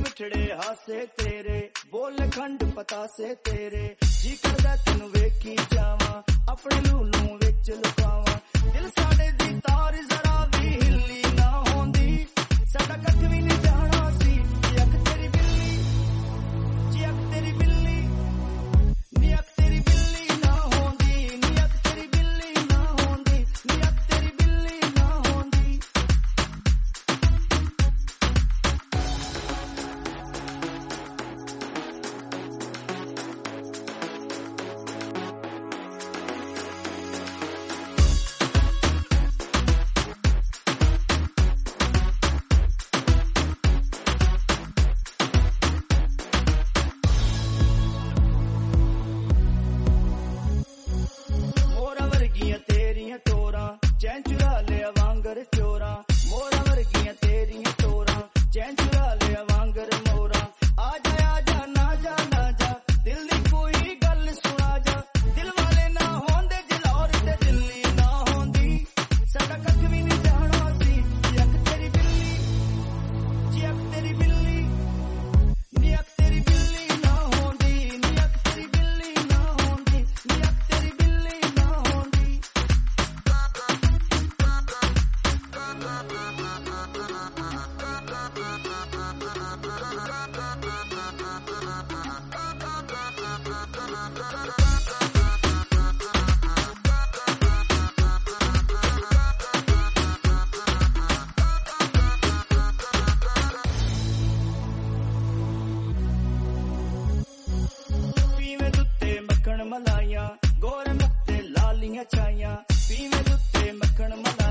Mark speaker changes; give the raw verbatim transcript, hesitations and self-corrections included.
Speaker 1: मिठड़े हासे तेरे बोल खंड पतासे तेरे जी करदा तैनू वेखी जावां अपने लूलू विच लुकावां दिल साडे दी तार जरा भी हिल्ली ना होंदी साडा कख भी नहीं जाना सी अख तेरी बिल्ली जी अख तेरी बिल्ली नी अख तेरी बिल्ली ना होंदी नी अख तेरी बिल्ली ना होंदी नी अख तेरी बिल्ली ना होंदी चैन चुरा लिया वांगर चोरा मोरा वर्गियां तेरियां तोरा चैन चुरा लिया वांगर मोरा आजा आजा ना जा ना जा दिल दी कोई गल सुना जा दिल वाले ना होंदे जलौर ते दिल्ली ना होंदी साडा कख भी नहीं जाना सी अख तेरी बिल्ली जी अख तेरी बिल्ली नी अख तेरी बिल्ली ना होंदी नी अख तेरी बिल्ली ना होंदी नी अख तेरी बिल्ली ना होंदी पीवे दुत्ते मक्खन मलाइयां गोरे मुक्ते लालियां छाइयां पीवे दुत्ते मक्खन मलाई